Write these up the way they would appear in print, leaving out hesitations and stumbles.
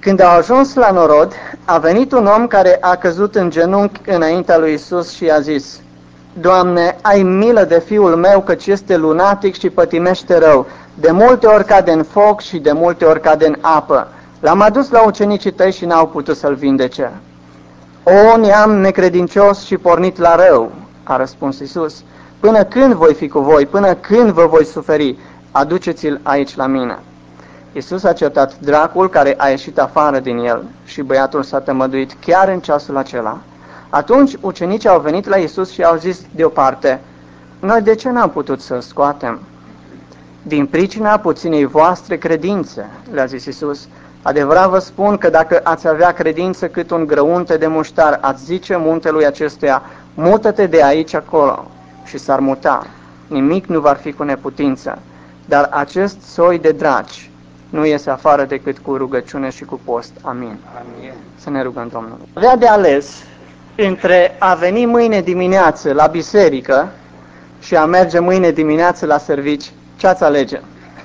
Când au ajuns la norod, a venit un om care a căzut în genunchi înaintea lui Iisus și i-a zis: Doamne, ai milă de fiul meu, căci este lunatic și pătimește rău. De multe ori cade în foc și de multe ori cade în apă. L-am adus la ucenicii tăi și n-au putut să-l vindece. O neam necredincios și pornit la rău, a răspuns Iisus. Până când voi fi cu voi? Până când vă voi suferi? Aduceți-l aici la mine. Iisus a certat dracul care a ieșit afară din el și băiatul s-a tămăduit chiar în ceasul acela. Atunci ucenicii au venit la Iisus și au zis deoparte: Noi de ce n-am putut să-l scoatem? Din pricina puținei voastre credințe, le-a zis Iisus. Adevărat vă spun că dacă ați avea credință cât un grăunte de muștar, ați zice muntelui acestuia: mută-te de aici acolo, și s-ar muta. Nimic nu va fi cu neputință. Dar acest soi de draci nu iese afară decât cu rugăciune și cu post. Amin. Amin. Să ne rugăm Domnului. Avea de ales între a veni mâine dimineață la biserică și a merge mâine dimineață la servici. Ce ați alege?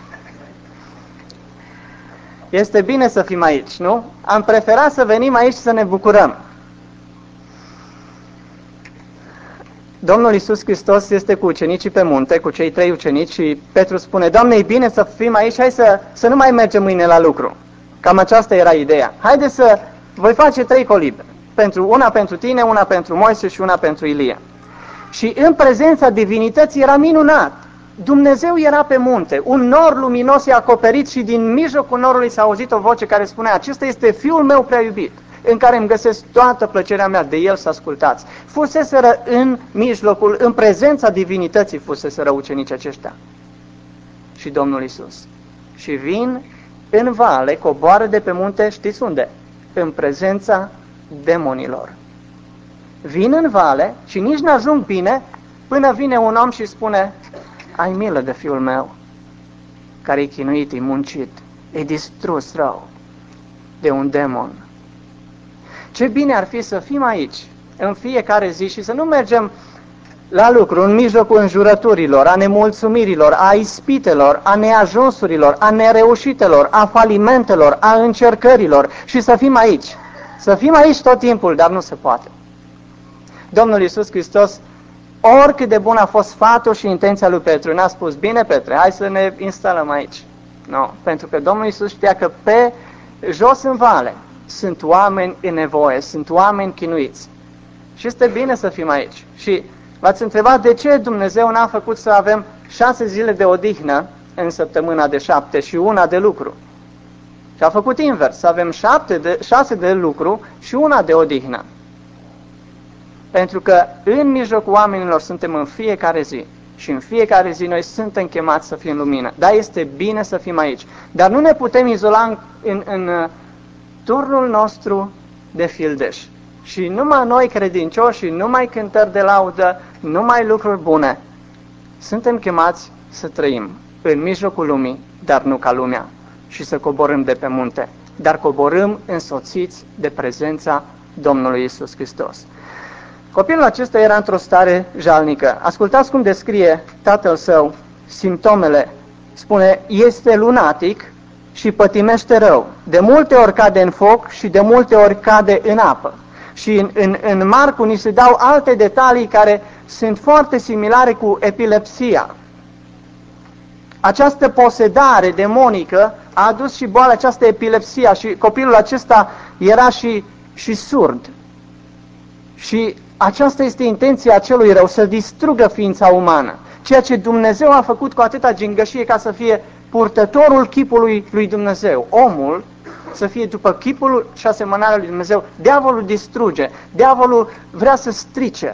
Este bine să fim aici, nu? Am preferat să venim aici să ne bucurăm. Domnul Iisus Hristos este cu ucenicii pe munte, cu cei 3 ucenici, și Petru spune: Doamne, e bine să fim aici, hai să nu mai mergem mâine la lucru. Cam aceasta era ideea. Haide să voi face 3 colibe. Una pentru tine, una pentru Moise și una pentru Ilie. Și în prezența divinității era minunat. Dumnezeu era pe munte, un nor luminos i-a acoperit și din mijlocul norului s-a auzit o voce care spunea: acesta este Fiul meu prea iubit, în care îmi găsesc toată plăcerea mea, de el să ascultați. Fuseseră în mijlocul, în prezența divinității fuseseră ucenicii aceștia și Domnul Iisus. Și vin în vale, coboară de pe munte, știți unde? În prezența demonilor. Vin în vale și nici n-ajung bine până vine un om și spune: ai milă de fiul meu, care e chinuit, e muncit, e distrus rău de un demon. Ce bine ar fi să fim aici în fiecare zi și să nu mergem la lucru în mijlocul înjurăturilor, a nemulțumirilor, a ispitelor, a neajunsurilor, a nereușitelor, a falimentelor, a încercărilor, și să fim aici. Să fim aici tot timpul, dar nu se poate. Domnul Iisus Hristos, oricât de bun a fost sfatul și intenția lui Petru, n-a spus: bine, Petre, hai să ne instalăm aici. Nu, pentru că Domnul Iisus știa că pe jos în vale sunt oameni în nevoie, sunt oameni chinuiți. Și este bine să fim aici. Și v-ați întrebat de ce Dumnezeu n-a făcut să avem 6 zile de odihnă în săptămâna de 7 și 1 de lucru. Și a făcut invers, să avem 6 de lucru și 1 de odihnă. Pentru că în mijlocul oamenilor suntem în fiecare zi. Și în fiecare zi noi suntem chemați să fim lumină. Da, este bine să fim aici. Dar nu ne putem izola în turnul nostru de fildeș. Și numai noi credincioși, numai cântări de laudă, numai lucruri bune. Suntem chemați să trăim în mijlocul lumii, dar nu ca lumea. Și să coborâm de pe munte. Dar coborâm însoțiți de prezența Domnului Iisus Hristos. Copilul acesta era într-o stare jalnică. Ascultați cum descrie tatăl său simptomele. Spune: este lunatic și pătimește rău. De multe ori cade în foc și de multe ori cade în apă. Și în Marcu ni se dau alte detalii care sunt foarte similare cu epilepsia. Această posedare demonică a adus și boala aceasta, epilepsia, și copilul acesta era și surd. Și aceasta este intenția acelui rău, să distrugă ființa umană. Ceea ce Dumnezeu a făcut cu atâta gingășie ca să fie purtătorul chipului lui Dumnezeu. Omul să fie după chipul și asemănarea lui Dumnezeu. Diavolul distruge, diavolul vrea să strice.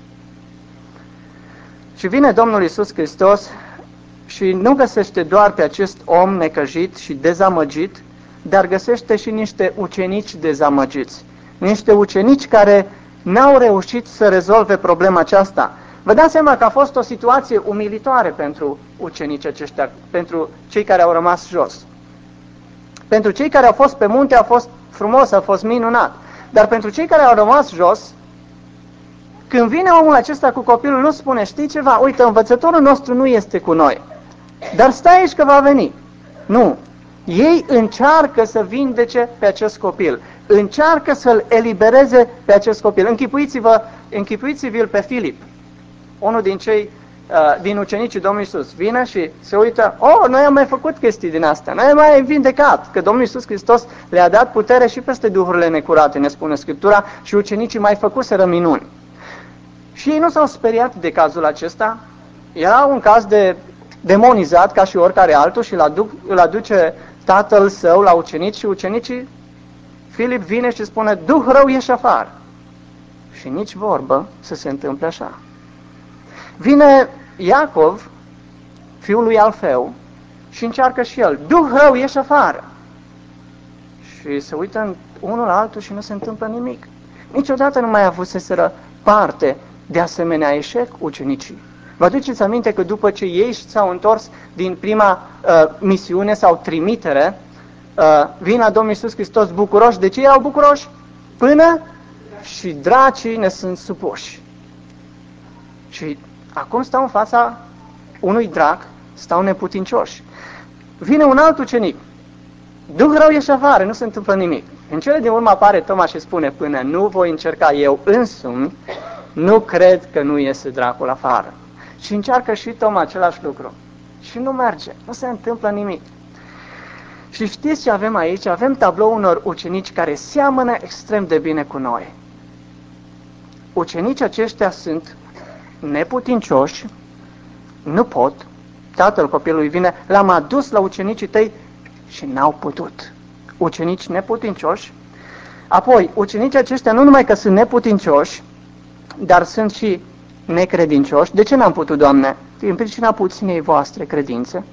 Și vine Domnul Iisus Hristos și nu găsește doar pe acest om necăjit și dezamăgit, dar găsește și niște ucenici dezamăgiți. Niște ucenici care n-au reușit să rezolve problema aceasta. Vă dați seama că a fost o situație umilitoare pentru ucenicii aceștia, pentru cei care au rămas jos. Pentru cei care au fost pe munte a fost frumos, a fost minunat. Dar pentru cei care au rămas jos, când vine omul acesta cu copilul, nu spune: știi ceva, uite, învățătorul nostru nu este cu noi, dar stai aici că va veni. Nu. Ei încearcă să vindece pe acest copil, încearcă să-l elibereze pe acest copil. Închipuiți-vă pe Filip, unul din ucenicii Domnului Iisus, vine și se uită, noi am mai făcut chestii din astea, noi am mai vindecat, că Domnul Iisus Hristos le-a dat putere și peste duhurile necurate, ne spune Scriptura, și ucenicii mai făcuseră minuni. Și ei nu s-au speriat de cazul acesta, era un caz de demonizat ca și oricare altul și îl aduce tatăl său la ucenici și ucenicii, Filip vine și spune, duh rău ieși afară. Și nici vorbă să se întâmple așa. Vine Iacov, fiul lui Alfeu, și încearcă și el, duh rău ieși afară. Și se uită unul la altul și nu se întâmplă nimic. Niciodată nu mai avuseseră parte de asemenea eșec ucenicii. Vă aduceți aminte că după ce ei s-au întors din prima misiune sau trimitere, vin la Domnul Iisus Hristos bucuroși. De ce erau bucuroși? Până și dracii ne sunt supuși. Și acum stau în fața unui drac, stau neputincioși. Vine un alt ucenic. Duh rău ieși afară, nu se întâmplă nimic. În cele din urmă apare Toma și spune, până nu voi încerca eu însumi, nu cred că nu iese dracul afară. Și încearcă și Toma același lucru. Și nu merge, nu se întâmplă nimic. Și știți ce avem aici? Avem tablou unor ucenici care seamănă extrem de bine cu noi. Ucenicii aceștia sunt neputincioși, nu pot, tatăl copilului vine, l-am adus la ucenicii tăi și n-au putut. Ucenici neputincioși. Apoi, ucenicii aceștia nu numai că sunt neputincioși, dar sunt și necredincioși. De ce n-am putut, Doamne? Din pricina puținei voastre credințe.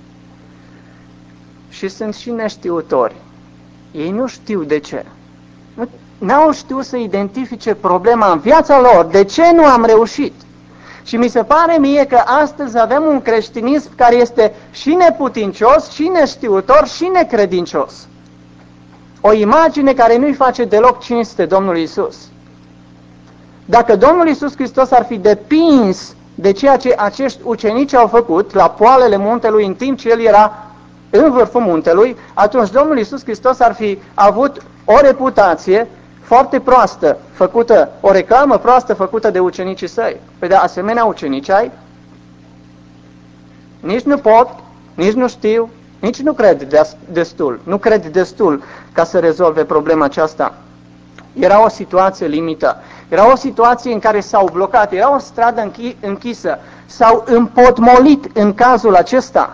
Și sunt și neștiutori. Ei nu știu de ce. N-au știut să identifice problema în viața lor. De ce nu am reușit? Și mi se pare mie că astăzi avem un creștinism care este și neputincios, și neștiutor, și necredincios. O imagine care nu-i face deloc cinste Domnului Iisus. Dacă Domnul Iisus Hristos ar fi depins de ceea ce acești ucenici au făcut la poalele muntelui în timp ce El era în vârful muntelui, atunci Domnul Iisus Hristos ar fi avut o reputație foarte proastă făcută, o reclamă proastă făcută de ucenicii săi. Păi de asemenea ucenici ai? Nici nu pot, nici nu știu, nici nu cred destul. Nu cred destul ca să rezolve problema aceasta. Era o situație limită. Era o situație în care s-au blocat. Era o stradă închisă. S-au împotmolit în cazul acesta.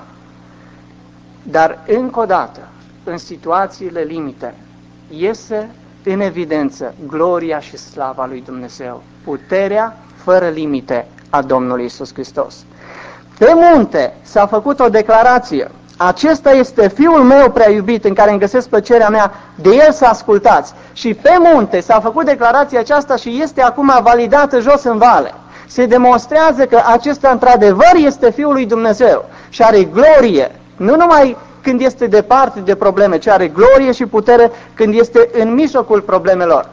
Dar încă o dată, în situațiile limite, iese în evidență gloria și slava lui Dumnezeu, puterea fără limite a Domnului Iisus Hristos. Pe munte s-a făcut o declarație: acesta este Fiul meu prea iubit, în care îmi găsesc plăcerea mea, de El să ascultați. Și pe munte s-a făcut declarația aceasta și este acum validată jos în vale. Se demonstrează că acesta într-adevăr este Fiul lui Dumnezeu și are glorie, nu numai când este departe de probleme, ci are glorie și putere când este în mijlocul problemelor.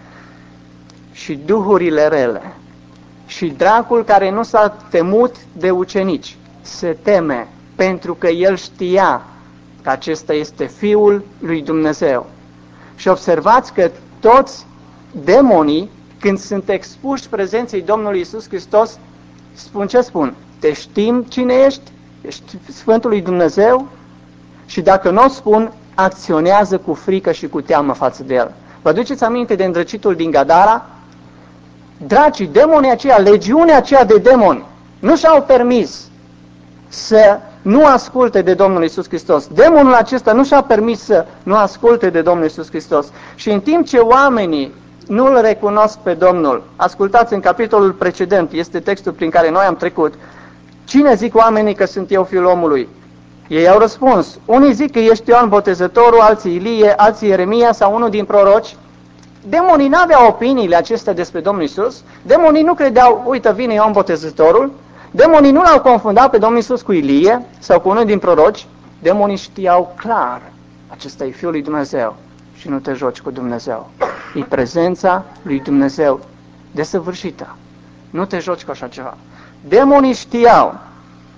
Și duhurile rele și dracul care nu s-a temut de ucenici se teme, pentru că el știa că acesta este Fiul lui Dumnezeu. Și observați că toți demonii, când sunt expuși prezenței Domnului Iisus Hristos, spun ce spun? Te știm cine ești? Ești Sfântul lui Dumnezeu? Și dacă nu o spun, acționează cu frică și cu teamă față de el. Vă aduceți aminte de îndrăcitul din Gadara? Dracii, demonii aceia, legiunea aceea de demoni, nu și-au permis să nu asculte de Domnul Iisus Hristos. Demonul acesta nu și-a permis să nu asculte de Domnul Iisus Hristos. Și în timp ce oamenii nu îl recunosc pe Domnul, ascultați în capitolul precedent, este textul prin care noi am trecut, cine zic oamenii că sunt eu Fiul omului? Ei au răspuns, unii zic că ești Ioan Botezătorul, alții Ilie, alții Ieremia sau unul din proroci. Demonii n-aveau opiniile acestea despre Domnul Iisus, demonii nu credeau, uite vine Ioan Botezătorul, demonii nu l-au confundat pe Domnul Iisus cu Ilie sau cu unul din proroci, demonii știau clar, acesta e Fiul lui Dumnezeu și nu te joci cu Dumnezeu. E prezența lui Dumnezeu desăvârșită. Nu te joci cu așa ceva. Demonii știau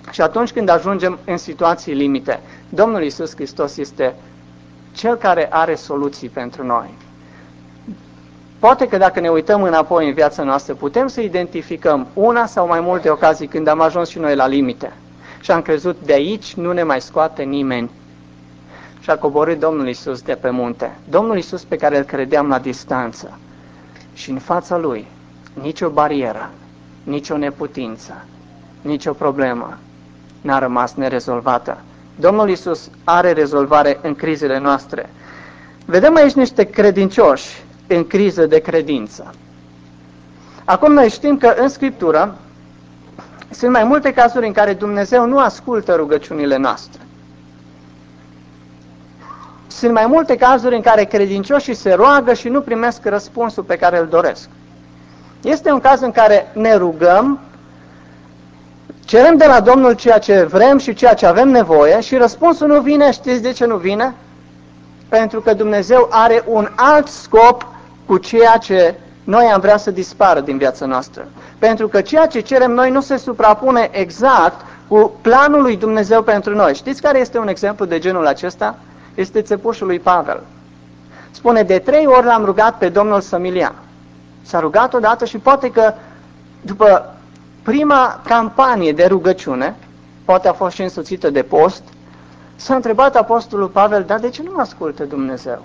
Și atunci când ajungem în situații limite, Domnul Iisus Hristos este Cel care are soluții pentru noi. Poate că dacă ne uităm înapoi în viața noastră, putem să identificăm una sau mai multe ocazii când am ajuns și noi la limite și am crezut de aici nu ne mai scoate nimeni. Și a coborât Domnul Iisus de pe munte. Domnul Iisus pe care îl credeam la distanță. Și în fața Lui, nicio barieră, nicio neputință, nicio problemă n-a rămas nerezolvată. Domnul Iisus are rezolvare în crizele noastre. Vedem aici niște credincioși în criză de credință. Acum noi știm că în Scriptură sunt mai multe cazuri în care Dumnezeu nu ascultă rugăciunile noastre. Sunt mai multe cazuri în care credincioșii se roagă și nu primesc răspunsul pe care îl doresc. Este un caz în care ne rugăm, cerem de la Domnul ceea ce vrem și ceea ce avem nevoie și răspunsul nu vine. Știți de ce nu vine? Pentru că Dumnezeu are un alt scop cu ceea ce noi am vrea să dispară din viața noastră. Pentru că ceea ce cerem noi nu se suprapune exact cu planul lui Dumnezeu pentru noi. Știți care este un exemplu de genul acesta? Este țepușul lui Pavel. Spune, de 3 ori l-am rugat pe Domnul să-mi-l ia. S-a rugat odată și poate că după prima campanie de rugăciune, poate a fost și însoțită de post, s-a întrebat apostolul Pavel, dar de ce nu mă ascultă Dumnezeu?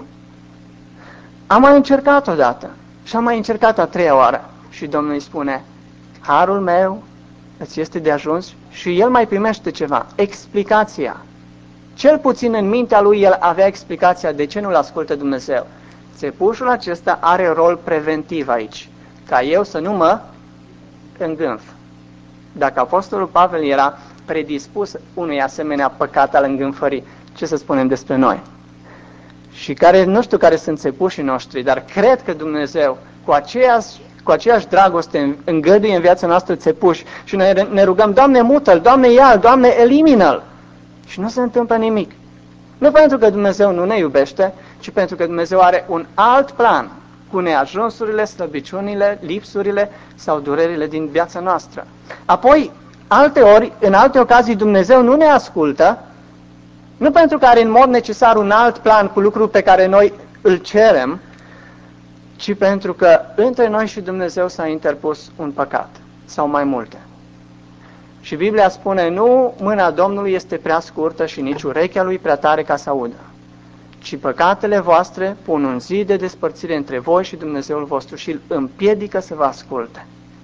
Am mai încercat odată și am mai încercat a 3-a oară. Și Domnul îi spune, harul meu îți este de ajuns și el mai primește ceva, explicația. Cel puțin în mintea lui el avea explicația de ce nu-l ascultă Dumnezeu. Țepușul acesta are rol preventiv aici, ca eu să nu mă îngânf. Dacă apostolul Pavel era predispus unui asemenea păcat al îngânfării, ce să spunem despre noi? Și care, nu știu care sunt țepușii noștri, dar cred că Dumnezeu cu aceeași dragoste îngăduie în viața noastră țepuși și noi ne rugăm, Doamne mută-l, Doamne ia-l, Doamne elimină-l. Și nu se întâmplă nimic. Nu pentru că Dumnezeu nu ne iubește, ci pentru că Dumnezeu are un alt plan cu neajunsurile, slăbiciunile, lipsurile sau durerile din viața noastră. Apoi, alteori, în alte ocazii, Dumnezeu nu ne ascultă, nu pentru că are în mod necesar un alt plan cu lucruri pe care noi îl cerem, ci pentru că între noi și Dumnezeu s-a interpus un păcat sau mai multe. Și Biblia spune, nu mâna Domnului este prea scurtă și nici urechea lui prea tare ca să audă, ci păcatele voastre pun un zid de despărțire între voi și Dumnezeul vostru și îl împiedică să vă asculte.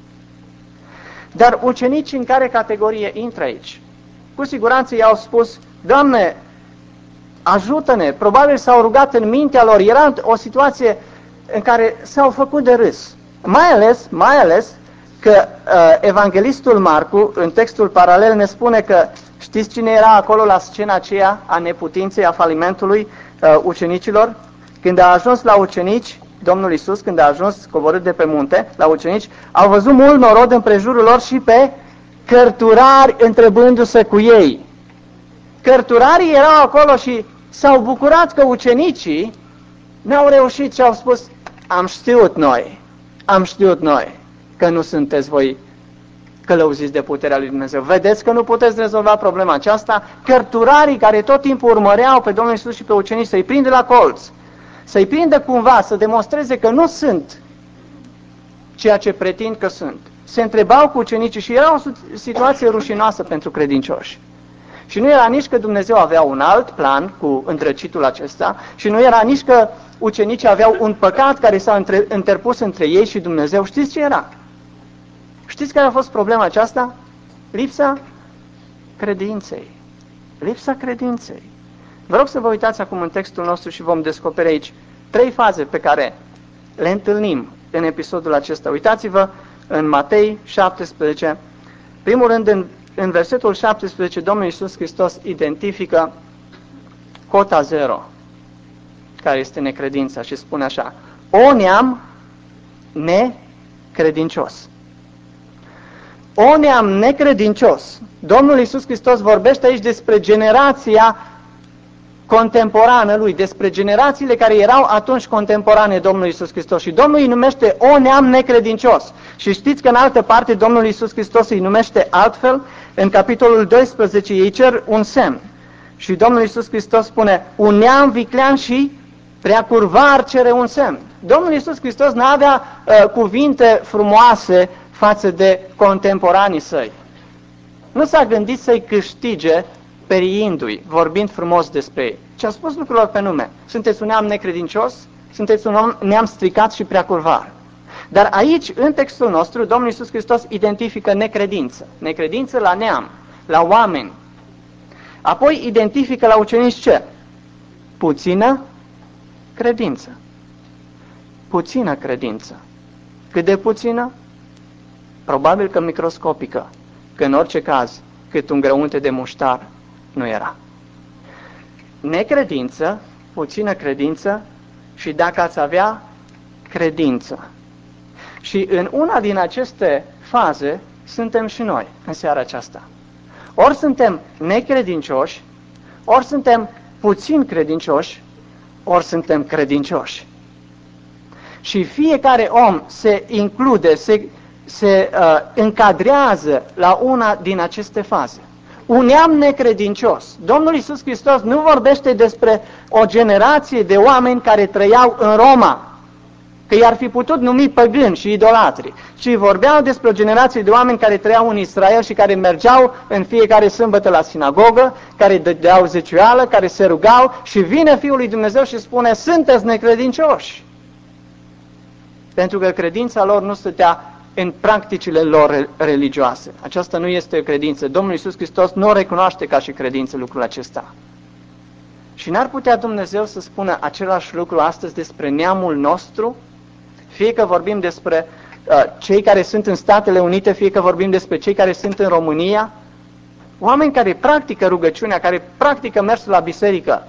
Dar ucenicii în care categorie intră aici? Cu siguranță i-au spus, Doamne, ajută-ne! Probabil s-au rugat în mintea lor, era o situație în care s-au făcut de râs. Mai ales că evanghelistul Marcu, în textul paralel, ne spune că știți cine era acolo la scena aceea a neputinței, a falimentului ucenicilor? Când a ajuns la ucenici, Domnul Iisus, când a ajuns coborât de pe munte, la ucenici, au văzut mult norod împrejurul lor și pe cărturari întrebându-se cu ei. Cărturarii erau acolo și s-au bucurat că ucenicii n-au reușit și au spus, am știut noi că nu sunteți voi călăuziți de puterea lui Dumnezeu. Vedeți că nu puteți rezolva problema aceasta? Cărturarii care tot timpul urmăreau pe Domnul Iisus și pe ucenici să-i prindă la colț, să-i prindă cumva, să demonstreze că nu sunt ceea ce pretind că sunt. Se întrebau cu ucenicii și era o situație rușinoasă pentru credincioși. Și nu era nici că Dumnezeu avea un alt plan cu îndrăcitul acesta și nu era nici că ucenicii aveau un păcat care s-a interpus între ei și Dumnezeu. Știți ce era? Știți care a fost problema aceasta? Lipsa credinței. Lipsa credinței. Vă rog să vă uitați acum în textul nostru și vom descoperi aici 3 faze pe care le întâlnim în episodul acesta. Uitați-vă în Matei 17. Primul rând, în versetul 17, Domnul Iisus Hristos identifică cota 0, care este necredința, și spune așa: o neam necredincios. O neam necredincios. Domnul Iisus Hristos vorbește aici despre generația contemporană lui, despre generațiile care erau atunci contemporane Domnului Iisus Hristos. Și Domnul îi numește o neam necredincios. Și știți că în altă parte Domnul Iisus Hristos îi numește altfel? În capitolul 12 ei cer un semn. Și Domnul Iisus Hristos spune, un neam viclean și prea curvar cere un semn. Domnul Iisus Hristos nu avea cuvinte frumoase față de contemporanii săi. Nu s-a gândit să-i câștige periindu-i, vorbind frumos despre ei, ci a spus lucrurilor pe nume. Sunteți un neam necredincios, sunteți un neam stricat și prea curvar. Dar aici, în textul nostru, Domnul Iisus Hristos identifică necredință. Necredință la neam, la oameni. Apoi identifică la ucenici ce? Puțină credință. Puțină credință. Cât de puțină? Probabil că microscopică, că în orice caz, cât un grăunte de muștar nu era. Necredință, puțină credință și dacă ați avea credință. Și în una din aceste faze suntem și noi în seara aceasta. Ori suntem necredincioși, ori suntem puțin credincioși, ori suntem credincioși. Și fiecare om se include, se încadrează la una din aceste faze. Un neam necredincios. Domnul Iisus Hristos nu vorbește despre o generație de oameni care trăiau în Roma, că i-ar fi putut numi păgâni și idolatri, ci vorbeau despre o generație de oameni care trăiau în Israel și care mergeau în fiecare sâmbătă la sinagogă, care dădeau zeciuială, care se rugau și vine Fiul lui Dumnezeu și spune, sunteți necredincioși. Pentru că credința lor nu stătea în practicile lor religioase. Aceasta nu este o credință. Domnul Iisus Hristos nu o recunoaște ca și credință lucrul acesta. Și n-ar putea Dumnezeu să spună același lucru astăzi despre neamul nostru? Fie că vorbim despre cei care sunt în Statele Unite, fie că vorbim despre cei care sunt în România, oameni care practică rugăciunea, care practică mersul la biserică,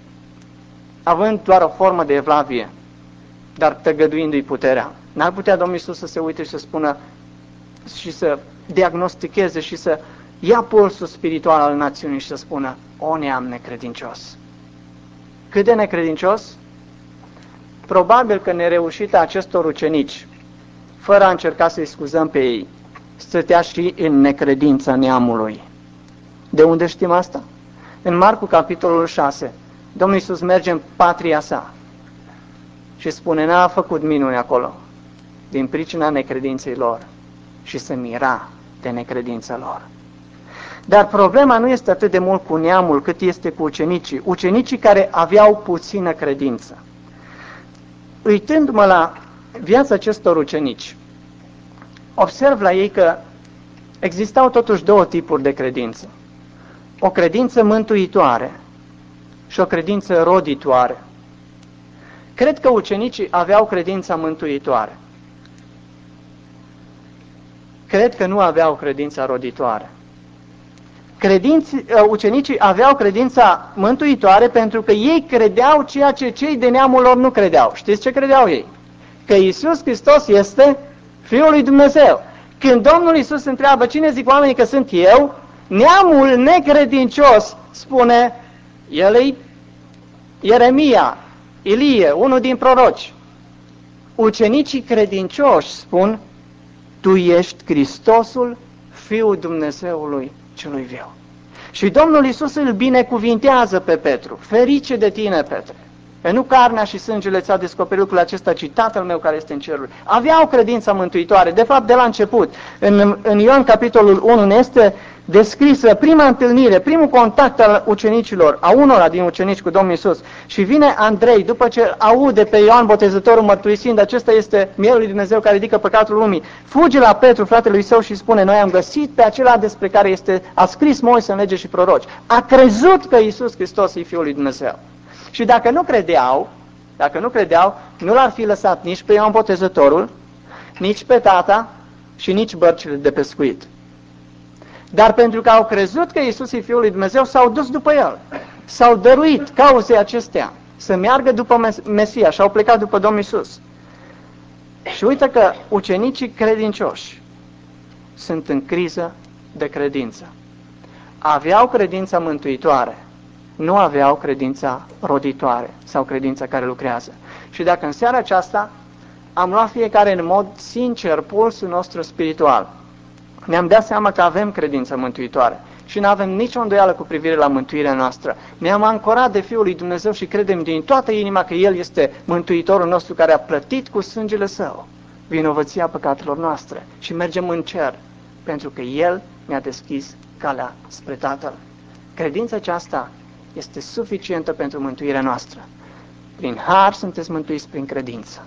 având doar o formă de evlavie, dar tăgăduindu-i puterea. N-ar putea Domnul Iisus să se uite și să spună și să diagnosticheze și să ia pulsul spiritual al națiunii și să spună, o neam necredincios. Cât de necredincios? Probabil că nereușita acestor ucenici, fără a încerca să-i scuzăm pe ei, stătea și în necredința neamului. De unde știm asta? În Marcu, capitolul 6, Domnul Iisus merge în patria sa și spune, n-a făcut minuni acolo, din pricina necredinței lor, și se mira de necredința lor. Dar problema nu este atât de mult cu neamul, cât este cu ucenicii. Ucenicii care aveau puțină credință. Uitându-mă la viața acestor ucenici, observ la ei că existau totuși două tipuri de credință. O credință mântuitoare și o credință roditoare. Cred că ucenicii aveau credința mântuitoare. Cred că nu aveau credința roditoare. Ucenicii aveau credința mântuitoare pentru că ei credeau ceea ce cei de neamul lor nu credeau. Știți ce credeau ei? Că Iisus Hristos este Fiul lui Dumnezeu. Când Domnul Iisus întreabă, cine zic oamenii că sunt eu, neamul necredincios spune, el-i Ieremia, Ilie, unul din proroci. Ucenicii credincioși spun, tu ești Hristosul, Fiul Dumnezeului celui viu. Și Domnul Iisus îl binecuvintează pe Petru. Ferice de tine, Petre! Că nu carnea și sângele ți-au descoperit lucrul acesta, ci Tatăl meu care este în ceruri. Aveau credința mântuitoare, de fapt de la început. În Ioan capitolul 1 ne este descrisă prima întâlnire, primul contact al ucenicilor, a unora din ucenici cu Domnul Iisus. Și vine Andrei, după ce aude pe Ioan Botezătorul mărturisind, acesta este Mielul lui Dumnezeu care ridică păcatul lumii, fuge la Petru, fratele său, și spune, noi am găsit pe acela despre care a scris Moise în lege și proroci. A crezut că Iisus Hristos e Fiul lui Dumnezeu. Și dacă nu credeau, nu l-ar fi lăsat nici pe Ioan Botezătorul, nici pe tata și nici bărcile de pescuit. Dar pentru că au crezut că Iisus e Fiul lui Dumnezeu, s-au dus după El. S-au dăruit cauzei acestea să meargă după Mesia și au plecat după Domnul Iisus. Și uite că ucenicii credincioși sunt în criză de credință. Aveau credința mântuitoare, nu aveau credința roditoare sau credința care lucrează. Și dacă în seara aceasta am luat fiecare în mod sincer pulsul nostru spiritual, ne-am dat seama că avem credință mântuitoare și nu avem nicio îndoială cu privire la mântuirea noastră. Ne-am ancorat de Fiul lui Dumnezeu și credem din toată inima că El este Mântuitorul nostru care a plătit cu sângele Său vinovăția păcatelor noastre și mergem în cer pentru că El ne-a deschis calea spre Tatăl. Credința aceasta este suficientă pentru mântuirea noastră. Prin har sunteți mântuiți prin credință.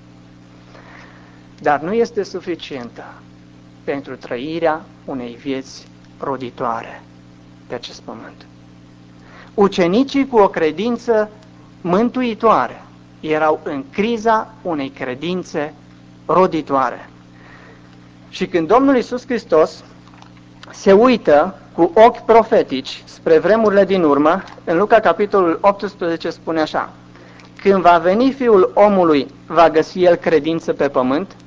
Dar nu este suficientă pentru trăirea unei vieți roditoare pe acest pământ. Ucenicii cu o credință mântuitoare erau în criza unei credințe roditoare. Și când Domnul Iisus Hristos se uită cu ochi profetici spre vremurile din urmă, în Luca capitolul 18 spune așa: când va veni Fiul omului, va găsi El credință pe pământ?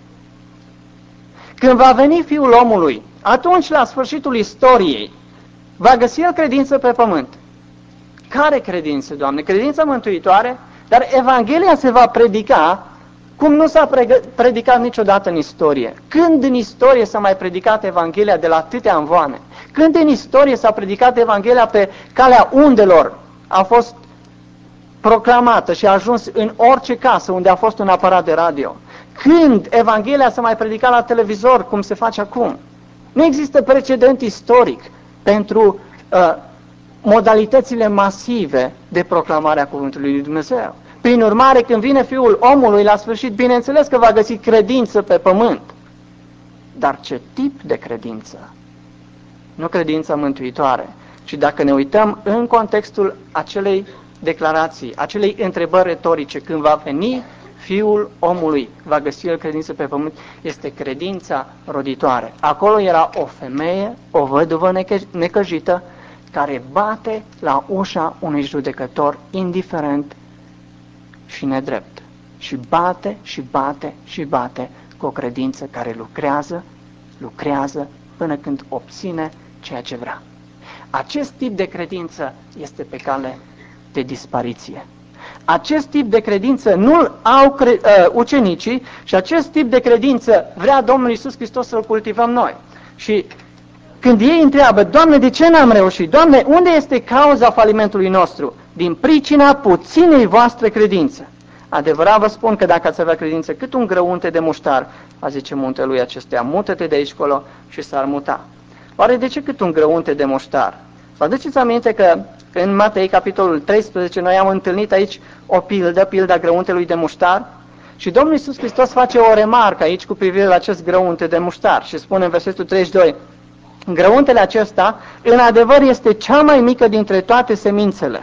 Când va veni Fiul omului, atunci la sfârșitul istoriei, va găsi El credință pe pământ. Care credință, Doamne? Credința mântuitoare? Dar Evanghelia se va predica cum nu s-a predicat niciodată în istorie. Când în istorie s-a mai predicat Evanghelia de la atâtea anvoane? Când în istorie s-a predicat Evanghelia pe calea undelor? A fost proclamată și a ajuns în orice casă unde a fost un aparat de radio. Când Evanghelia s-a mai predicat la televizor, cum se face acum? Nu există precedent istoric pentru modalitățile masive de proclamare a Cuvântului lui Dumnezeu. Prin urmare, când vine Fiul omului, la sfârșit, bineînțeles că va găsi credință pe pământ. Dar ce tip de credință? Nu credința mântuitoare, ci dacă ne uităm în contextul acelei declarații, acelei întrebări retorice, când va veni Fiul omului, va găsi El credință pe pământ, este credința roditoare. Acolo era o femeie, o văduvă necăjită, care bate la ușa unui judecător indiferent și nedrept. Și bate, și bate, și bate cu o credință care lucrează până când obține ceea ce vrea. Acest tip de credință este pe cale de dispariție. Acest tip de credință nu-l au ucenicii și acest tip de credință vrea Domnul Iisus Hristos să-l cultivăm noi. Și când ei întreabă: Doamne, de ce n-am reușit? Doamne, unde este cauza falimentului nostru? Din pricina puținei voastre credințe. Adevărat vă spun că dacă ați avea credință cât un grăunte de muștar, a zice muntelui acestuia: mută-te de aici colo, și s-ar muta. Oare de ce cât un grăunte de muștar? Vă aduceți aminte că în Matei, capitolul 13, noi am întâlnit aici o pilda grăuntelui de muștar? Și Domnul Iisus Hristos face o remarcă aici cu privire la acest grăunte de muștar și spune în versetul 32: grăuntele acesta, în adevăr, este cea mai mică dintre toate semințele.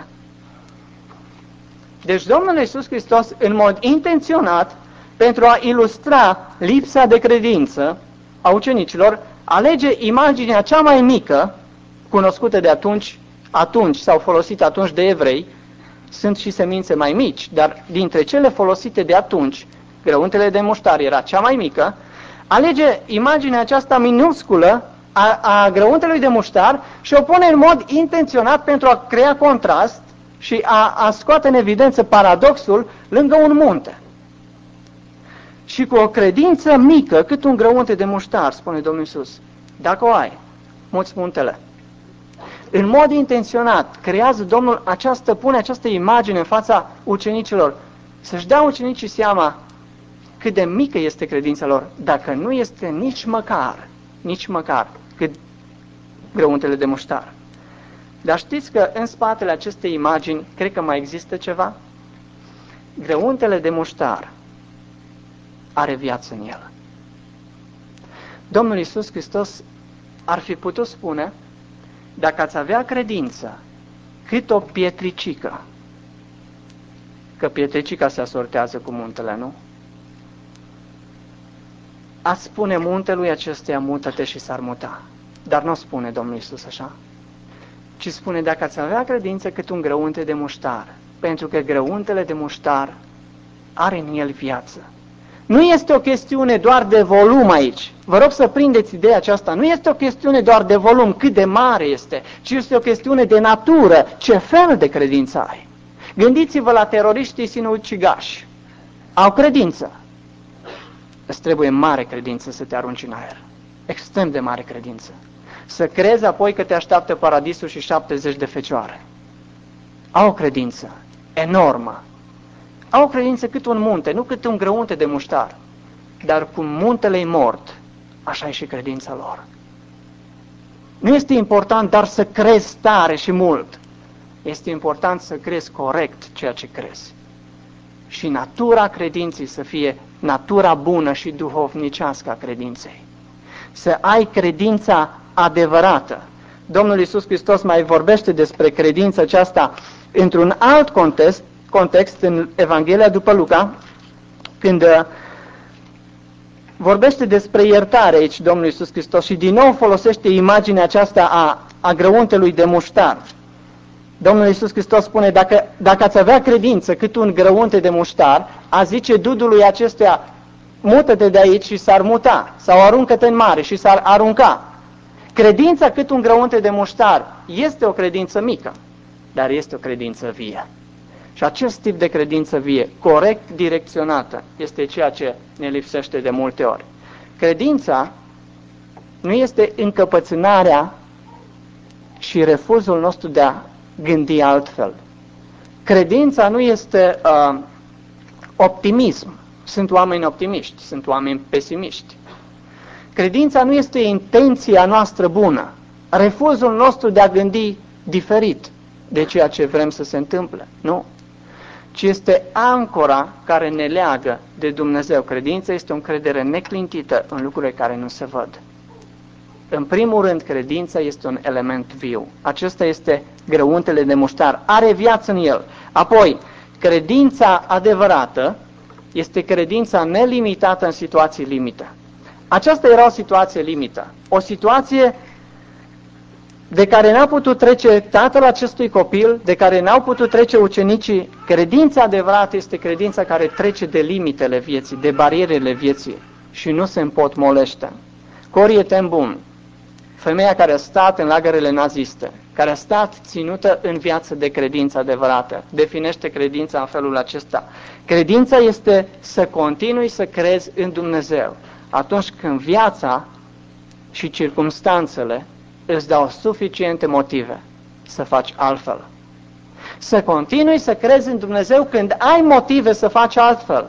Deci Domnul Iisus Hristos, în mod intenționat, pentru a ilustra lipsa de credință a ucenicilor, alege imaginea cea mai mică, cunoscută de atunci sau folosită atunci de evrei. Sunt și semințe mai mici, dar dintre cele folosite de atunci, grăuntele de muștar era cea mai mică. Alege imaginea aceasta minusculă a grăuntelui de muștar și o pune în mod intenționat pentru a crea contrast și a scoate în evidență paradoxul lângă un munte. Și cu o credință mică, cât un grăunte de muștar, spune Domnul Iisus, dacă o ai, muți muntele. În mod intenționat, creează Domnul pune această imagine în fața ucenicilor, să-și dea ucenicii seama cât de mică este credința lor, dacă nu este nici măcar cât grăuntele de muștar. Dar știți că în spatele acestei imagini, cred că mai există ceva? Grăuntele de muștar are viață în el. Domnul Iisus Hristos ar fi putut spune: dacă ați avea credință cât o pietricică, că pietricica se asortează cu muntele, nu? Ați spune muntelui acesteia: mută-te, și s-ar muta. Dar nu spune Domnul Iisus așa, ci spune: dacă ați avea credință cât un grăunte de muștar, pentru că grăuntele de muștar are în el viață. Nu este o chestiune doar de volum aici. Vă rog să prindeți ideea aceasta. Nu este o chestiune doar de volum, cât de mare este, ci este o chestiune de natură, ce fel de credință ai. Gândiți-vă la teroriștii sinucigași. Au credință. Îți trebuie mare credință să te arunci în aer. Extrem de mare credință. Să crezi apoi că te așteaptă paradisul și 70 de fecioare. Au o credință enormă. Au o credință cât un munte, nu cât un grăunte de muștar. Dar cum muntele-i mort, așa e și credința lor. Nu este important doar să crezi tare și mult. Este important să crezi corect ceea ce crezi. Și natura credinței să fie natura bună și duhovnicească a credinței. Să ai credința adevărată. Domnul Iisus Hristos mai vorbește despre credința aceasta într-un alt context în Evanghelia după Luca, când vorbește despre iertare aici Domnul Iisus Hristos și din nou folosește imaginea aceasta a grăuntelui de muștar. Domnul Iisus Hristos spune, dacă ați avea credință cât un grăunte de muștar, a zice dudului acestuia, mută-te de aici și s-ar muta, sau aruncă-te în mare și s-ar arunca. Credința cât un grăunte de muștar este o credință mică, dar este o credință vie. Și acest tip de credință vie, corect direcționată, este ceea ce ne lipsește de multe ori. Credința nu este încăpățânarea și refuzul nostru de a gândi altfel. Credința nu este optimism. Sunt oameni optimiști, sunt oameni pesimiști. Credința nu este intenția noastră bună, refuzul nostru de a gândi diferit de ceea ce vrem să se întâmple, nu. Ci este ancora care ne leagă de Dumnezeu. Credința este o încredere neclintită în lucrurile care nu se văd. În primul rând, credința este un element viu. Acesta este grăuntele de muștar. Are viață în el. Apoi, credința adevărată este credința nelimitată în situații limită. Aceasta era o situație limită. O situație de care n-a putut trece tatăl acestui copil, de care n-au putut trece ucenicii. Credința adevărată este credința care trece de limitele vieții, de barierele vieții și nu se împotmolește. Corrie ten Boom, femeia care a stat în lagărele naziste, care a stat ținută în viață de credință adevărată, definește credința în felul acesta. Credința este să continui să crezi în Dumnezeu atunci când viața și circumstanțele îți dau suficiente motive să faci altfel. Să continui să crezi în Dumnezeu când ai motive să faci altfel.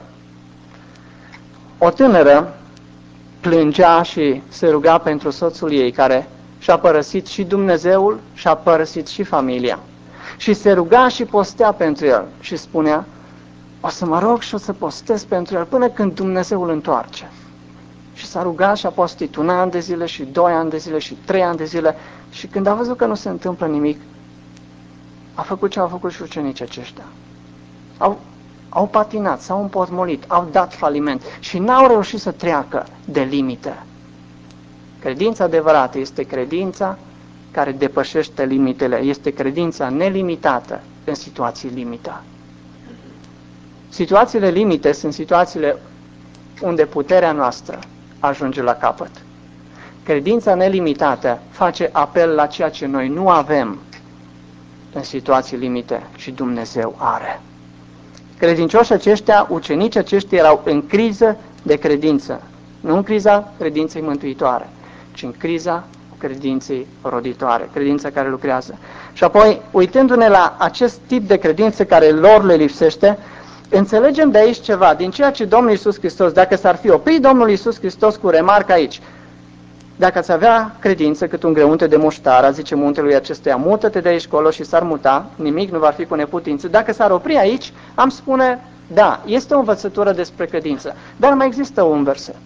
O tânără plângea și se ruga pentru soțul ei care și-a părăsit și Dumnezeul și-a părăsit și familia. Și se ruga și postea pentru el și spunea, o să mă rog și o să postez pentru el până când Dumnezeu îl întoarce. Și s-a rugat și a postit 1 an de zile și 2 ani de zile și 3 ani de zile și când a văzut că nu se întâmplă nimic, a făcut ce au făcut și ucenicii aceștia. Au patinat, s-au împotmolit, au dat faliment și n-au reușit să treacă de limite. Credința adevărată este credința care depășește limitele, este credința nelimitată în situații limită. Situațiile limite sunt situațiile unde puterea noastră ajunge la capăt. Credința nelimitată face apel la ceea ce noi nu avem în situații limite și Dumnezeu are. Credincioșii aceștia, ucenicii aceștia erau în criză de credință. Nu în criza credinței mântuitoare, ci în criza credinței roditoare, credința care lucrează. Și apoi, uitându-ne la acest tip de credință care lor le lipsește, înțelegem de aici ceva, din ceea ce Domnul Iisus Hristos, dacă s-ar fi oprit Domnul Iisus Hristos cu remarca aici, dacă ați avea credință cât un grăunte de muștar, a zice muntelui acestuia, mută-te de aici colo și s-ar muta, nimic nu va fi cu neputință. Dacă s-ar opri aici, am spune, da, este o învățătură despre credință, dar mai există un verset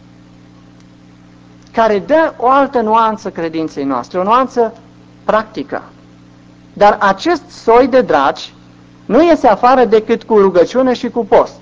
care dă o altă nuanță credinței noastre, o nuanță practică. Dar acest soi de draci nu iese afară decât cu rugăciune și cu post.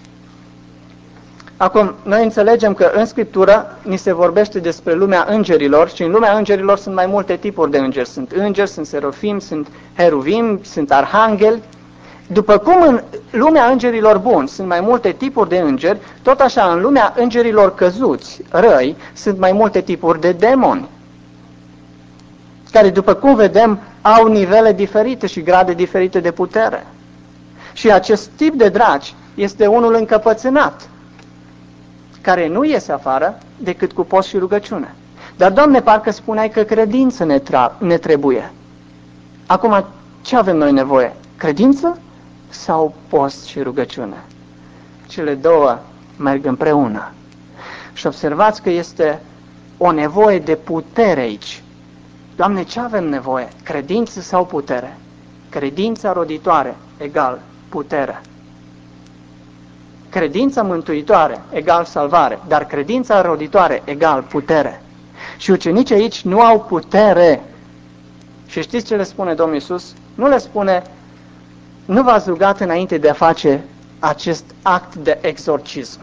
Acum, noi înțelegem că în Scriptură ni se vorbește despre lumea îngerilor și în lumea îngerilor sunt mai multe tipuri de îngeri. Sunt îngeri, sunt serofim, sunt heruvim, sunt arhangheli. După cum în lumea îngerilor buni sunt mai multe tipuri de îngeri, tot așa în lumea îngerilor căzuți, răi, sunt mai multe tipuri de demoni, care, după cum vedem, au nivele diferite și grade diferite de putere. Și acest tip de draci este unul încăpățânat, care nu iese afară decât cu post și rugăciune. Dar, Doamne, parcă spuneai că credință ne trebuie. Acum, ce avem noi nevoie? Credință sau post și rugăciune? Cele două merg împreună. Și observați că este o nevoie de putere aici. Doamne, ce avem nevoie? Credință sau putere? Credința roditoare egal putere. Credința mântuitoare egal salvare, dar credința roditoare egal putere. Și ucenicii aici nu au putere. Și știți ce le spune Domnul Iisus? Nu le spune, nu v-ați rugat înainte de a face acest act de exorcism,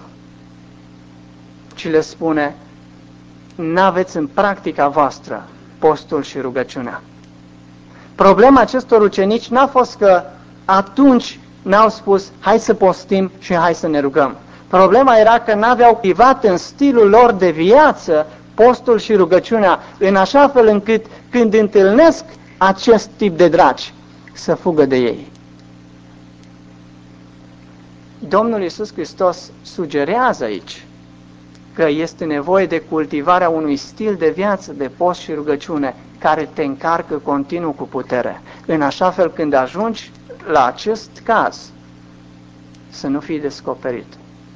ci le spune, n-aveți în practica voastră postul și rugăciunea. Problema acestor ucenici n-a fost că atunci n-au spus, hai să postim și hai să ne rugăm. Problema era că n-aveau activat în stilul lor de viață postul și rugăciunea, în așa fel încât când întâlnesc acest tip de draci, să fugă de ei. Domnul Iisus Hristos sugerează aici că este nevoie de cultivarea unui stil de viață de post și rugăciune care te încarcă continuu cu putere, în așa fel când ajungi la acest caz să nu fii descoperit.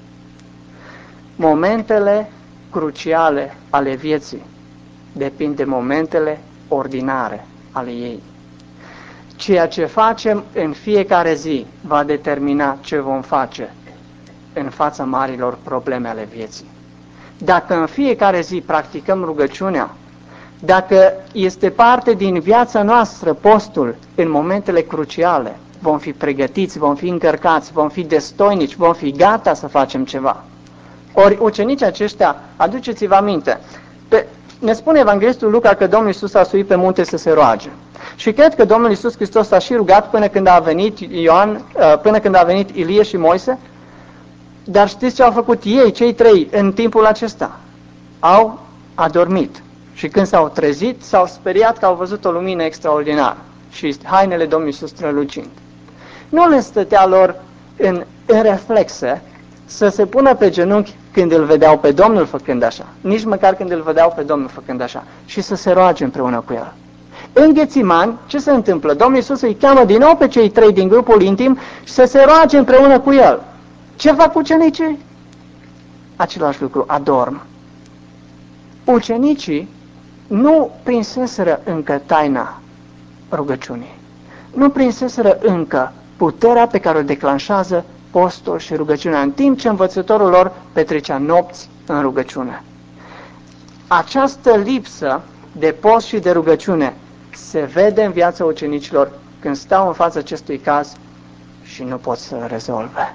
Momentele cruciale ale vieții depind de momentele ordinare ale ei. Ceea ce facem în fiecare zi va determina ce vom face în fața marilor probleme ale vieții. Dacă în fiecare zi practicăm rugăciunea, dacă este parte din viața noastră postul în momentele cruciale, vom fi pregătiți, vom fi încărcați, vom fi destoinici, vom fi gata să facem ceva. Ori ucenicii aceștia, aduceți-vă aminte, ne spune Evanghelistul Luca că Domnul Iisus a suit pe munte să se roage. Și cred că Domnul Iisus Hristos a și rugat până când a venit până când a venit Ilie și Moise. Dar știți ce au făcut ei, cei trei, în timpul acesta? Au adormit. Și când s-au trezit, s-au speriat că au văzut o lumină extraordinară și hainele Domnului Iisus strălucind. Nu le stătea lor în reflexe să se pună pe genunchi când îl vedeau pe Domnul făcând așa, nici măcar când îl vedeau pe Domnul făcând așa, și să se roage împreună cu el. În Ghețiman, ce se întâmplă? Domnul Iisus îi cheamă din nou pe cei trei din grupul intim și să se roage împreună cu el. Ce fac ucenicii? Același lucru, adorm. Ucenicii nu prinseseră încă taina rugăciunii. Nu prinseseră încă puterea pe care o declanșează postul și rugăciunea, în timp ce învățătorul lor petrecea nopți în rugăciune. Această lipsă de post și de rugăciune se vede în viața ucenicilor când stau în fața acestui caz și nu pot să-l rezolve.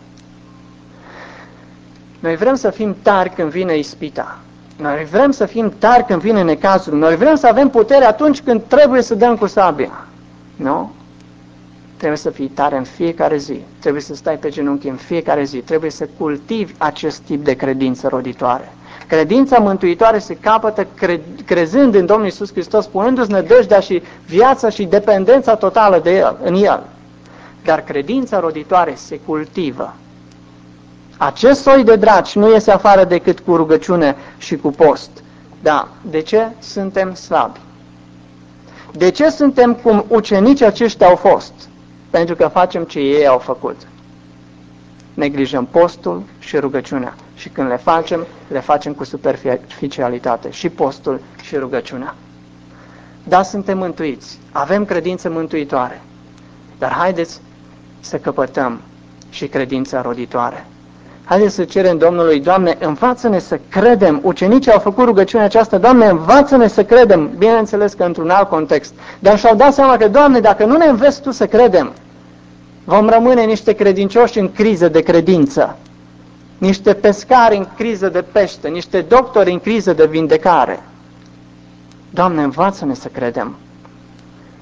Noi vrem să fim tari când vine ispita. Noi vrem să fim tari când vine necazul. Noi vrem să avem putere atunci când trebuie să dăm cu sabia. Nu? Trebuie să fii tare în fiecare zi. Trebuie să stai pe genunchi în fiecare zi. Trebuie să cultivi acest tip de credință roditoare. Credința mântuitoare se capătă crezând în Domnul Iisus Hristos, punându-ți nădejdea și viața și dependența totală de El, în El. Dar credința roditoare se cultivă. Acest soi de draci nu iese afară decât cu rugăciune și cu post. Da, de ce suntem slabi? De ce suntem cum ucenicii aceștia au fost? Pentru că facem ce ei au făcut. Neglijăm postul și rugăciunea. Și când le facem cu superficialitate. Și postul și rugăciunea. Da, suntem mântuiți. Avem credință mântuitoare. Dar haideți să căpătăm și credința roditoare. Haideți să cerem Domnului, Doamne, învață-ne să credem. Ucenicii au făcut rugăciunea aceasta, Doamne, învață-ne să credem. Bineînțeles că într-un alt context. Dar și-au dat seama că, Doamne, dacă nu ne înveți Tu să credem, vom rămâne niște credincioși în criză de credință, niște pescari în criză de pește, niște doctori în criză de vindecare. Doamne, învață-ne să credem.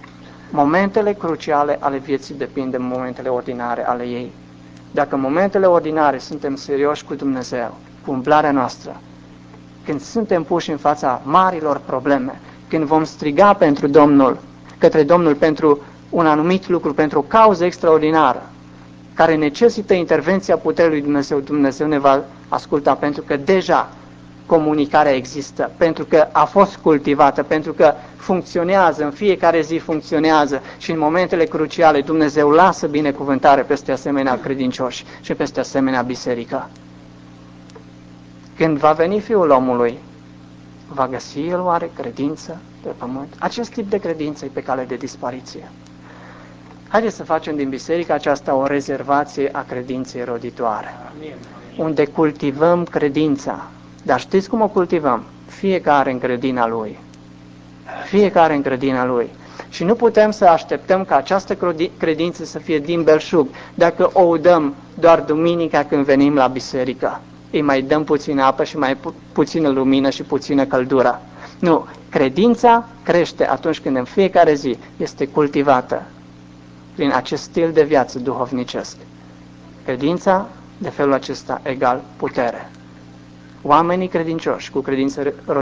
Momentele cruciale ale vieții depind de momentele ordinare ale ei. Dacă în momentele ordinare suntem serioși cu Dumnezeu, cu umblarea noastră, când suntem puși în fața marilor probleme, când vom striga pentru Domnul, către Domnul pentru un anumit lucru, pentru o cauză extraordinară, care necesită intervenția puterii lui Dumnezeu, Dumnezeu ne va asculta, pentru că deja comunicarea există, pentru că a fost cultivată, pentru că funcționează, în fiecare zi funcționează și în momentele cruciale Dumnezeu lasă binecuvântare peste asemenea credincioși și peste asemenea biserică. Când va veni Fiul omului, va găsi el oare credință pe pământ? Acest tip de credință e pe cale de dispariție. Haideți să facem din biserica aceasta o rezervație a credinței roditoare, unde cultivăm credința. Dar știți cum o cultivăm? Fiecare în grădina lui. Fiecare în grădina lui. Și nu putem să așteptăm ca această credință să fie din belșug, dacă o udăm doar duminica când venim la biserică. Îi mai dăm puțină apă și mai puțină lumină și puțină căldură. Nu, credința crește atunci când în fiecare zi este cultivată prin acest stil de viață duhovnicesc. Credința, de felul acesta, egal putere. Oamenii credincioși cu credință